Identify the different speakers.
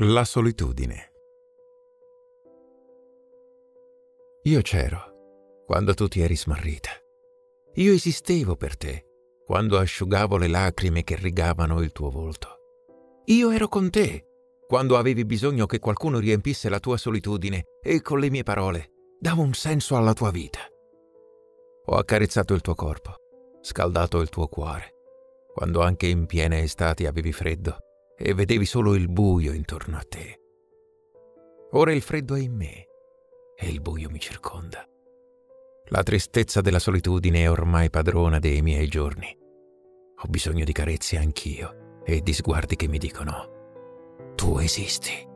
Speaker 1: La solitudine. Io c'ero quando tu ti eri smarrita. Io esistevo per te quando asciugavo le lacrime che rigavano il tuo volto. Io ero con te quando avevi bisogno che qualcuno riempisse la tua solitudine e con le mie parole davo un senso alla tua vita. Ho accarezzato il tuo corpo, scaldato il tuo cuore, quando anche in piene estati avevi freddo e vedevi solo il buio intorno a te. Ora il freddo è in me e il buio mi circonda. La tristezza della solitudine è ormai padrona dei miei giorni. Ho bisogno di carezze anch'io e di sguardi che mi dicono: tu esisti.